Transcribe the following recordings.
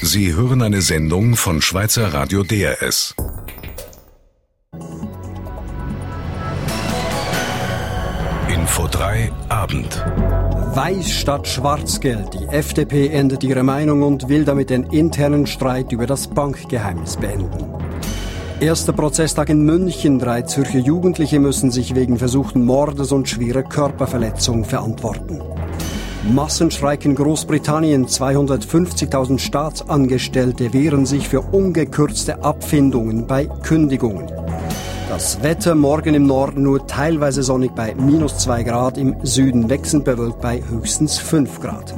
Sie hören eine Sendung von Schweizer Radio DRS. Info 3 Abend. Weiß statt Schwarzgeld. Die FDP ändert ihre Meinung und will damit den internen Streit über das Bankgeheimnis beenden. Erster Prozesstag in München. 3 Zürcher Jugendliche müssen sich wegen versuchten Mordes und schwerer Körperverletzung verantworten. Massenstreik in Großbritannien. 250.000 Staatsangestellte wehren sich für ungekürzte Abfindungen bei Kündigungen. Das Wetter morgen im Norden nur teilweise sonnig bei -2 Grad, im Süden wechselnd bewölkt bei höchstens 5 Grad.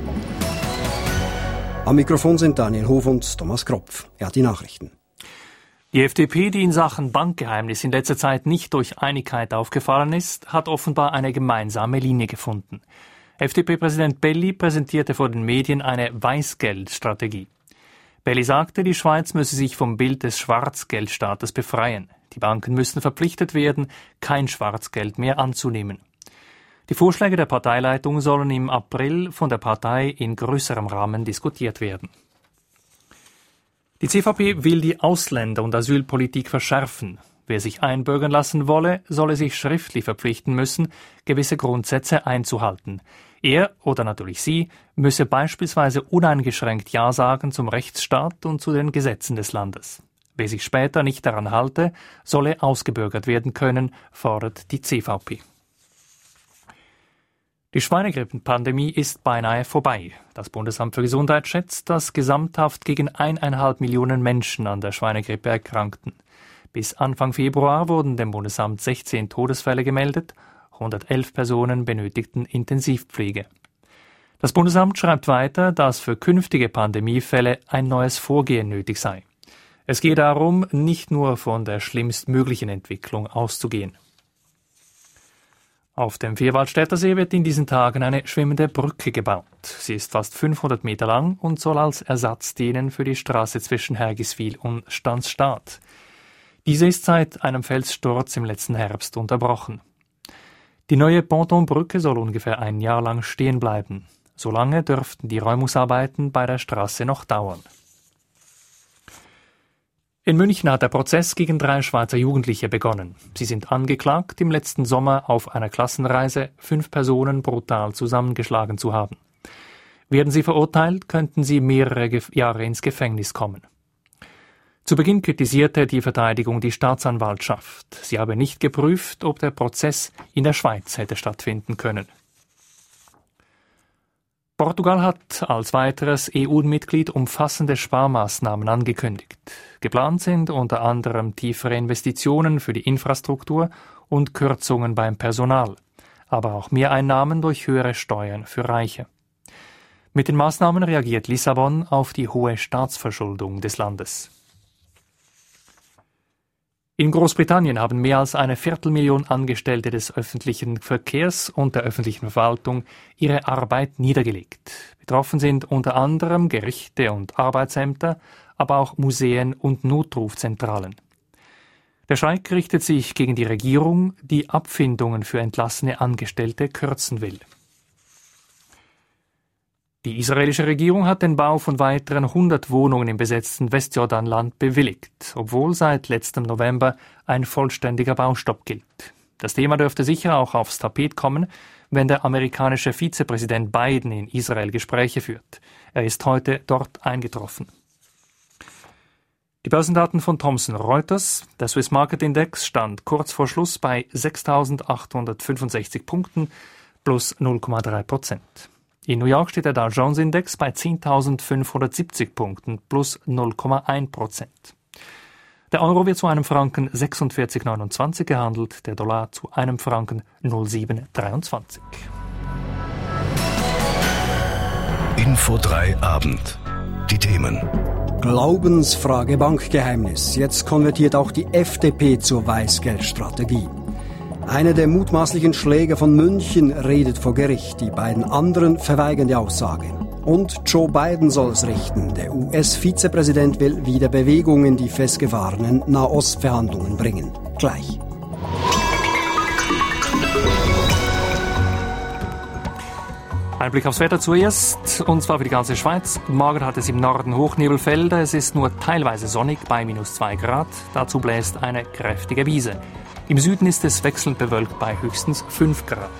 Am Mikrofon sind Daniel Hof und Thomas Kropf. Er hat die Nachrichten. Die FDP, die in Sachen Bankgeheimnis in letzter Zeit nicht durch Einigkeit aufgefallen ist, hat offenbar eine gemeinsame Linie gefunden. FDP-Präsident Belli präsentierte vor den Medien eine Weißgeldstrategie. Belli sagte, die Schweiz müsse sich vom Bild des Schwarzgeldstaates befreien. Die Banken müssten verpflichtet werden, kein Schwarzgeld mehr anzunehmen. Die Vorschläge der Parteileitung sollen im April von der Partei in größerem Rahmen diskutiert werden. Die CVP will die Ausländer- und Asylpolitik verschärfen. Wer sich einbürgern lassen wolle, solle sich schriftlich verpflichten müssen, gewisse Grundsätze einzuhalten. Er oder natürlich sie müsse beispielsweise uneingeschränkt Ja sagen zum Rechtsstaat und zu den Gesetzen des Landes. Wer sich später nicht daran halte, solle ausgebürgert werden können, fordert die CVP. Die Schweinegrippenpandemie ist beinahe vorbei. Das Bundesamt für Gesundheit schätzt, dass gesamthaft gegen 1,5 Millionen Menschen an der Schweinegrippe erkrankten. Bis Anfang Februar wurden dem Bundesamt 16 Todesfälle gemeldet, 111 Personen benötigten Intensivpflege. Das Bundesamt schreibt weiter, dass für künftige Pandemiefälle ein neues Vorgehen nötig sei. Es gehe darum, nicht nur von der schlimmstmöglichen Entwicklung auszugehen. Auf dem Vierwaldstätter See wird in diesen Tagen eine schwimmende Brücke gebaut. Sie ist fast 500 Meter lang und soll als Ersatz dienen für die Straße zwischen Hergiswil und Stanzstadt. Diese ist seit einem Felssturz im letzten Herbst unterbrochen. Die neue Pontonbrücke soll ungefähr ein Jahr lang stehen bleiben. Solange dürften die Räumungsarbeiten bei der Straße noch dauern. In München hat der Prozess gegen 3 Schweizer Jugendliche begonnen. Sie sind angeklagt, im letzten Sommer auf einer Klassenreise 5 Personen brutal zusammengeschlagen zu haben. Werden sie verurteilt, könnten sie mehrere Jahre ins Gefängnis kommen. Zu Beginn kritisierte die Verteidigung die Staatsanwaltschaft. Sie habe nicht geprüft, ob der Prozess in der Schweiz hätte stattfinden können. Portugal hat als weiteres EU-Mitglied umfassende Sparmaßnahmen angekündigt. Geplant sind unter anderem tiefere Investitionen für die Infrastruktur und Kürzungen beim Personal, aber auch Mehreinnahmen durch höhere Steuern für Reiche. Mit den Maßnahmen reagiert Lissabon auf die hohe Staatsverschuldung des Landes. In Großbritannien haben mehr als 250.000 Angestellte des öffentlichen Verkehrs und der öffentlichen Verwaltung ihre Arbeit niedergelegt. Betroffen sind unter anderem Gerichte und Arbeitsämter, aber auch Museen und Notrufzentralen. Der Streik richtet sich gegen die Regierung, die Abfindungen für entlassene Angestellte kürzen will. Die israelische Regierung hat den Bau von weiteren 100 Wohnungen im besetzten Westjordanland bewilligt, obwohl seit letztem November ein vollständiger Baustopp gilt. Das Thema dürfte sicher auch aufs Tapet kommen, wenn der amerikanische Vizepräsident Biden in Israel Gespräche führt. Er ist heute dort eingetroffen. Die Börsendaten von Thomson Reuters. Der Swiss Market Index stand kurz vor Schluss bei 6.865 Punkten plus 0,3%. In New York steht der Dow Jones Index bei 10.570 Punkten plus 0,1%. Der Euro wird zu einem Franken 46,29 gehandelt, der Dollar zu einem Franken 0,723. Info 3 Abend. Die Themen. Glaubensfrage Bankgeheimnis. Jetzt konvertiert auch die FDP zur Weißgeldstrategie. Einer der mutmaßlichen Schläger von München redet vor Gericht. Die beiden anderen verweigern die Aussage. Und Joe Biden soll es richten. Der US-Vizepräsident will wieder Bewegung in die festgefahrenen Nahostverhandlungen bringen. Gleich. Ein Blick aufs Wetter zuerst, und zwar für die ganze Schweiz. Morgen hat es im Norden Hochnebelfelder. Es ist nur teilweise sonnig bei -2 Grad. Dazu bläst eine kräftige Brise. Im Süden ist es wechselnd bewölkt bei höchstens 5 Grad.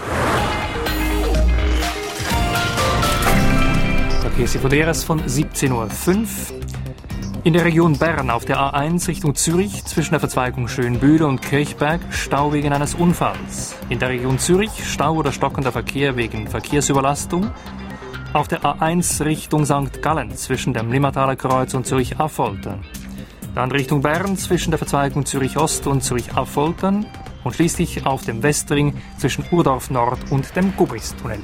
Verkehrsinfo DRS von 17:05 Uhr. In der Region Bern auf der A1 Richtung Zürich zwischen der Verzweigung Schönbühl und Kirchberg Stau wegen eines Unfalls. In der Region Zürich Stau oder stockender Verkehr wegen Verkehrsüberlastung. Auf der A1 Richtung St. Gallen zwischen dem Limmataler Kreuz und Zürich-Affoltern. Dann Richtung Bern zwischen der Verzweigung Zürich-Ost und Zürich-Affoltern. Und schließlich auf dem Westring zwischen Urdorf Nord und dem Gubristunnel.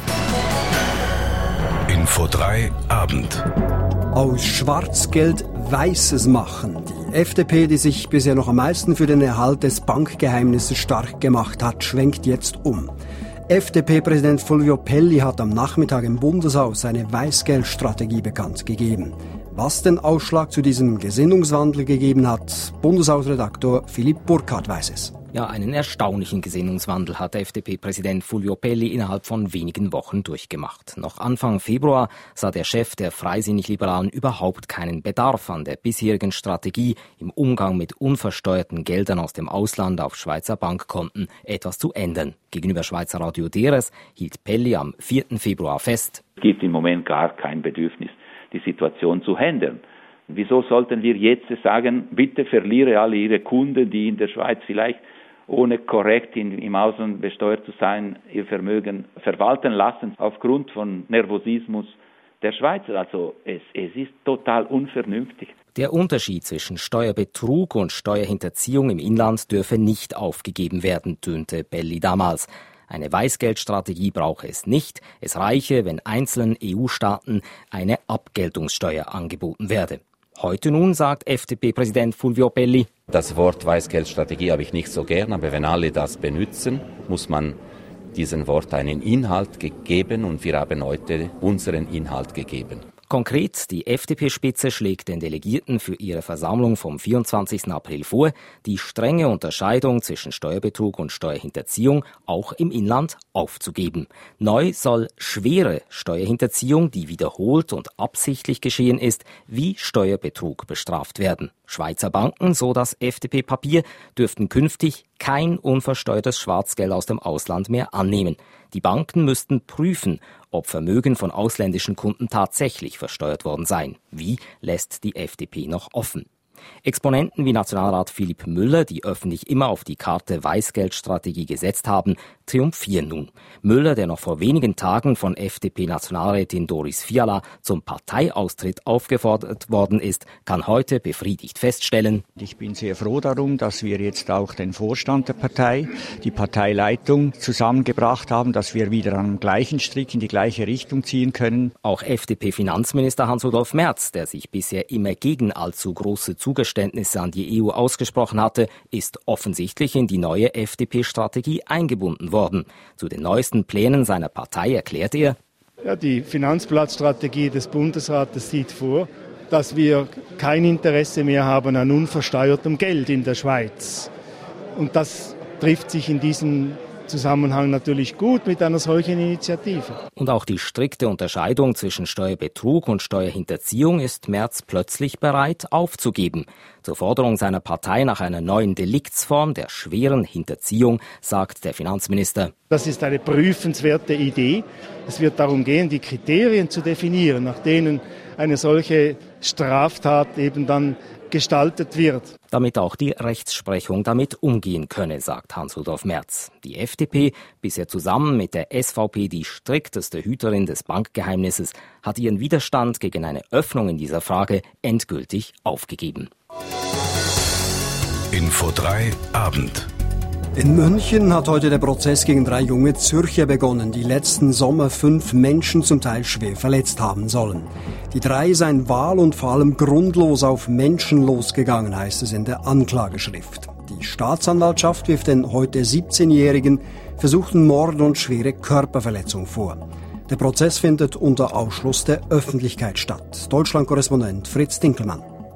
Info 3 Abend. Aus Schwarzgeld Weißes machen. Die FDP, die sich bisher noch am meisten für den Erhalt des Bankgeheimnisses stark gemacht hat, schwenkt jetzt um. FDP-Präsident Fulvio Pelli hat am Nachmittag im Bundeshaus seine Weißgeldstrategie bekannt gegeben. Was den Ausschlag zu diesem Gesinnungswandel gegeben hat, Bundeshausredaktor Philipp Burkhardt weiß es. Ja, einen erstaunlichen Gesinnungswandel hat der FDP-Präsident Fulvio Pelli innerhalb von wenigen Wochen durchgemacht. Noch Anfang Februar sah der Chef der Freisinnig-Liberalen überhaupt keinen Bedarf an der bisherigen Strategie, im Umgang mit unversteuerten Geldern aus dem Ausland auf Schweizer Bankkonten etwas zu ändern. Gegenüber Schweizer Radio DRS hielt Pelli am 4. Februar fest: Es gibt im Moment gar kein Bedürfnis, die Situation zu handeln. Wieso sollten wir jetzt sagen, bitte verliere alle Ihre Kunden, die in der Schweiz vielleicht ohne korrekt im Ausland besteuert zu sein, ihr Vermögen verwalten lassen, aufgrund von Nervosismus der Schweizer. Also es ist total unvernünftig. Der Unterschied zwischen Steuerbetrug und Steuerhinterziehung im Inland dürfe nicht aufgegeben werden, tönte Pelli damals. Eine Weißgeldstrategie brauche es nicht. Es reiche, wenn einzelnen EU-Staaten eine Abgeltungssteuer angeboten werde. Heute nun sagt FDP-Präsident Fulvio Pelli: Das Wort Weißgeldstrategie habe ich nicht so gern, aber wenn alle das benutzen, muss man diesem Wort einen Inhalt geben, und wir haben heute unseren Inhalt gegeben. Konkret, die FDP-Spitze schlägt den Delegierten für ihre Versammlung vom 24. April vor, die strenge Unterscheidung zwischen Steuerbetrug und Steuerhinterziehung auch im Inland aufzugeben. Neu soll schwere Steuerhinterziehung, die wiederholt und absichtlich geschehen ist, wie Steuerbetrug bestraft werden. Schweizer Banken, so das FDP-Papier, dürften künftig kein unversteuertes Schwarzgeld aus dem Ausland mehr annehmen. Die Banken müssten prüfen, ob Vermögen von ausländischen Kunden tatsächlich versteuert worden seien. Wie, lässt die FDP noch offen. Exponenten wie Nationalrat Philipp Müller, die öffentlich immer auf die Karte Weißgeldstrategie gesetzt haben, triumphieren nun. Müller, der noch vor wenigen Tagen von FDP-Nationalrätin Doris Fiala zum Parteiaustritt aufgefordert worden ist, kann heute befriedigt feststellen: Ich bin sehr froh darum, dass wir jetzt auch den Vorstand der Partei, die Parteileitung zusammengebracht haben, dass wir wieder am gleichen Strick in die gleiche Richtung ziehen können. Auch FDP-Finanzminister Hans-Rudolf Merz, der sich bisher immer gegen allzu große Zugeständnisse an die EU ausgesprochen hatte, ist offensichtlich in die neue FDP-Strategie eingebunden worden. Zu den neuesten Plänen seiner Partei erklärt er: Ja, die Finanzplatzstrategie des Bundesrates sieht vor, dass wir kein Interesse mehr haben an unversteuertem Geld in der Schweiz. Und das trifft sich in diesem Zusammenhang natürlich gut mit einer solchen Initiative. Und auch die strikte Unterscheidung zwischen Steuerbetrug und Steuerhinterziehung ist Merz plötzlich bereit aufzugeben. Zur Forderung seiner Partei nach einer neuen Deliktsform der schweren Hinterziehung sagt der Finanzminister: Das ist eine prüfenswerte Idee. Es wird darum gehen, die Kriterien zu definieren, nach denen eine solche Straftat eben dann gestaltet wird. Damit auch die Rechtsprechung damit umgehen könne, sagt Hans-Rudolf Merz. Die FDP, bisher zusammen mit der SVP die strikteste Hüterin des Bankgeheimnisses, hat ihren Widerstand gegen eine Öffnung in dieser Frage endgültig aufgegeben. Info 3 Abend. In München hat heute der Prozess gegen 3 junge Zürcher begonnen, die letzten Sommer 5 Menschen zum Teil schwer verletzt haben sollen. Die 3 seien wahl- und vor allem grundlos auf Menschen losgegangen, heißt es in der Anklageschrift. Die Staatsanwaltschaft wirft den heute 17-Jährigen versuchten Mord und schwere Körperverletzung vor. Der Prozess findet unter Ausschluss der Öffentlichkeit statt. Deutschland-Korrespondent Fritz Dinkelmann.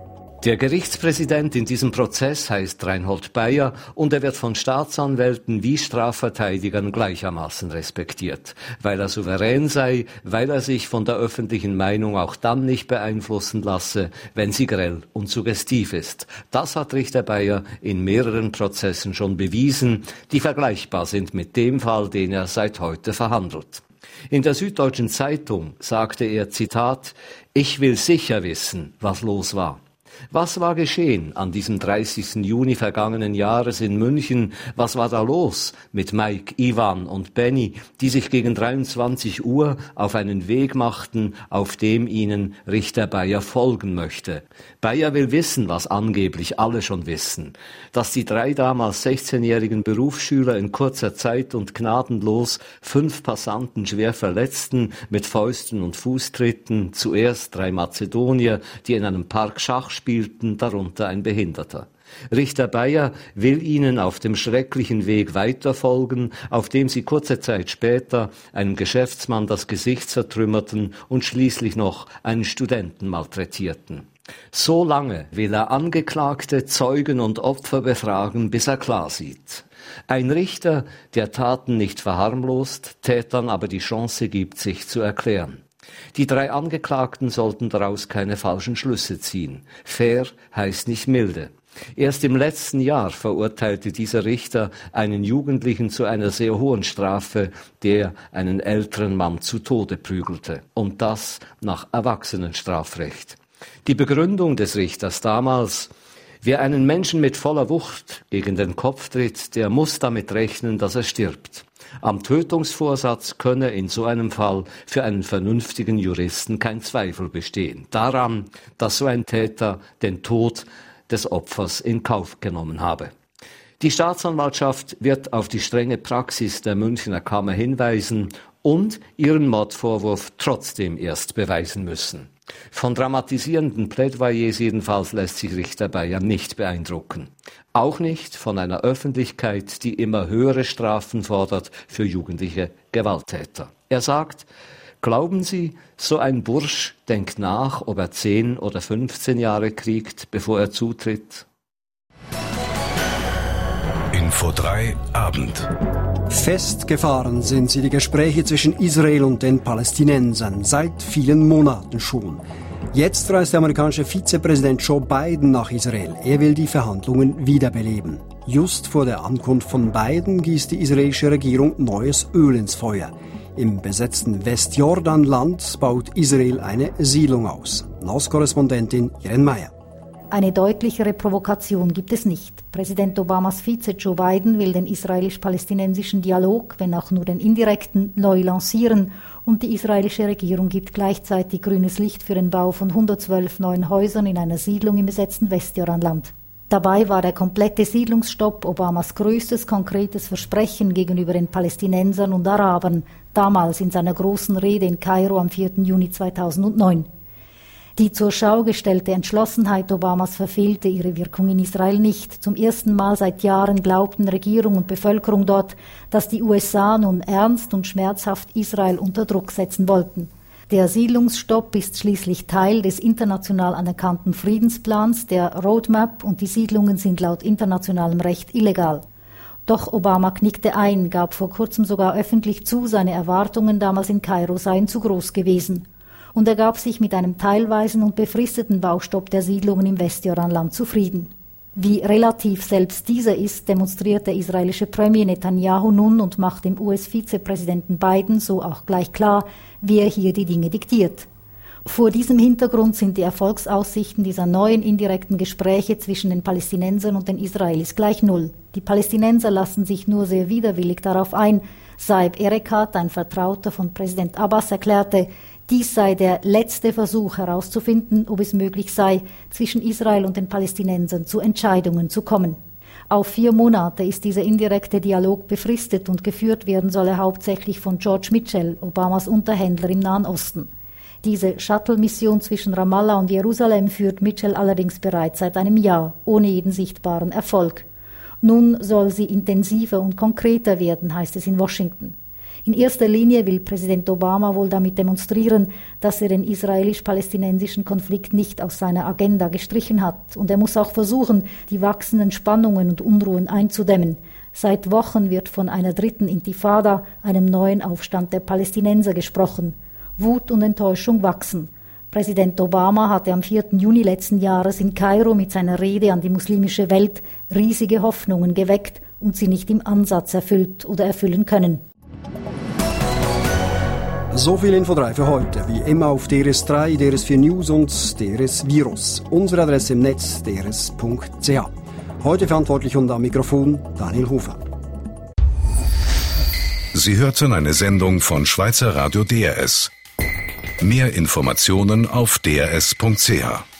Der Gerichtspräsident in diesem Prozess heißt Reinhold Beyer und er wird von Staatsanwälten wie Strafverteidigern gleichermaßen respektiert, weil er souverän sei, weil er sich von der öffentlichen Meinung auch dann nicht beeinflussen lasse, wenn sie grell und suggestiv ist. Das hat Richter Beyer in mehreren Prozessen schon bewiesen, die vergleichbar sind mit dem Fall, den er seit heute verhandelt. In der Süddeutschen Zeitung sagte er, Zitat, „Ich will sicher wissen, was los war." Was war geschehen an diesem 30. Juni vergangenen Jahres in München? Was war da los mit Mike, Ivan und Benny, die sich gegen 23 Uhr auf einen Weg machten, auf dem ihnen Richter Beyer folgen möchte? Beyer will wissen, was angeblich alle schon wissen, dass die 3 damals 16-jährigen Berufsschüler in kurzer Zeit und gnadenlos 5 Passanten schwer verletzten mit Fäusten und Fußtritten, zuerst 3 Mazedonier, die in einem Park Schach spielten, darunter ein Behinderter. Richter Beyer will ihnen auf dem schrecklichen Weg weiterfolgen, auf dem sie kurze Zeit später einem Geschäftsmann das Gesicht zertrümmerten und schließlich noch einen Studenten malträtierten. So lange will er Angeklagte, Zeugen und Opfer befragen, bis er klar sieht. Ein Richter, der Taten nicht verharmlost, Tätern aber die Chance gibt, sich zu erklären. Die 3 Angeklagten sollten daraus keine falschen Schlüsse ziehen. Fair heißt nicht milde. Erst im letzten Jahr verurteilte dieser Richter einen Jugendlichen zu einer sehr hohen Strafe, der einen älteren Mann zu Tode prügelte. Und das nach Erwachsenenstrafrecht. Die Begründung des Richters damals: Wer einen Menschen mit voller Wucht gegen den Kopf tritt, der muss damit rechnen, dass er stirbt. Am Tötungsvorsatz könne in so einem Fall für einen vernünftigen Juristen kein Zweifel bestehen. Daran, dass so ein Täter den Tod des Opfers in Kauf genommen habe. Die Staatsanwaltschaft wird auf die strenge Praxis der Münchner Kammer hinweisen und ihren Mordvorwurf trotzdem erst beweisen müssen. Von dramatisierenden Plädoyers jedenfalls lässt sich Richter Beyer nicht beeindrucken. Auch nicht von einer Öffentlichkeit, die immer höhere Strafen fordert für jugendliche Gewalttäter. Er sagt: Glauben Sie, so ein Bursch denkt nach, ob er 10 oder 15 Jahre kriegt, bevor er zutritt? Info 3 Abend. Festgefahren sind sie, die Gespräche zwischen Israel und den Palästinensern, seit vielen Monaten schon. Jetzt reist der amerikanische Vizepräsident Joe Biden nach Israel. Er will die Verhandlungen wiederbeleben. Just vor der Ankunft von Biden gießt die israelische Regierung neues Öl ins Feuer. Im besetzten Westjordanland baut Israel eine Siedlung aus. NOS-Korrespondentin Irene Meyer. Eine deutlichere Provokation gibt es nicht. Präsident Obamas Vize Joe Biden will den israelisch-palästinensischen Dialog, wenn auch nur den indirekten, neu lancieren, und die israelische Regierung gibt gleichzeitig grünes Licht für den Bau von 112 neuen Häusern in einer Siedlung im besetzten Westjordanland. Dabei war der komplette Siedlungsstopp Obamas größtes konkretes Versprechen gegenüber den Palästinensern und Arabern, damals in seiner großen Rede in Kairo am 4. Juni 2009. Die zur Schau gestellte Entschlossenheit Obamas verfehlte ihre Wirkung in Israel nicht. Zum ersten Mal seit Jahren glaubten Regierung und Bevölkerung dort, dass die USA nun ernst und schmerzhaft Israel unter Druck setzen wollten. Der Siedlungsstopp ist schließlich Teil des international anerkannten Friedensplans, der Roadmap, und die Siedlungen sind laut internationalem Recht illegal. Doch Obama knickte ein, gab vor kurzem sogar öffentlich zu, seine Erwartungen damals in Kairo seien zu groß gewesen. Und er gab sich mit einem teilweisen und befristeten Baustopp der Siedlungen im Westjordanland zufrieden. Wie relativ selbst dieser ist, demonstriert der israelische Premier Netanyahu nun und macht dem US-Vizepräsidenten Biden so auch gleich klar, wer hier die Dinge diktiert. Vor diesem Hintergrund sind die Erfolgsaussichten dieser neuen indirekten Gespräche zwischen den Palästinensern und den Israelis gleich null. Die Palästinenser lassen sich nur sehr widerwillig darauf ein. Saeb Erekat, ein Vertrauter von Präsident Abbas, erklärte, dies sei der letzte Versuch herauszufinden, ob es möglich sei, zwischen Israel und den Palästinensern zu Entscheidungen zu kommen. Auf 4 Monate ist dieser indirekte Dialog befristet und geführt werden soll er hauptsächlich von George Mitchell, Obamas Unterhändler im Nahen Osten. Diese Shuttle-Mission zwischen Ramallah und Jerusalem führt Mitchell allerdings bereits seit einem Jahr, ohne jeden sichtbaren Erfolg. Nun soll sie intensiver und konkreter werden, heißt es in Washington. In erster Linie will Präsident Obama wohl damit demonstrieren, dass er den israelisch-palästinensischen Konflikt nicht aus seiner Agenda gestrichen hat. Und er muss auch versuchen, die wachsenden Spannungen und Unruhen einzudämmen. Seit Wochen wird von einer dritten Intifada, einem neuen Aufstand der Palästinenser, gesprochen. Wut und Enttäuschung wachsen. Präsident Obama hatte am 4. Juni letzten Jahres in Kairo mit seiner Rede an die muslimische Welt riesige Hoffnungen geweckt und sie nicht im Ansatz erfüllt oder erfüllen können. So viel Info 3 für heute. Wie immer auf DRS3, DRS4 News und DRS Virus. Unsere Adresse im Netz drs.ch. Heute verantwortlich und am Mikrofon Daniel Hofer. Sie hörten eine Sendung von Schweizer Radio DRS. Mehr Informationen auf drs.ch.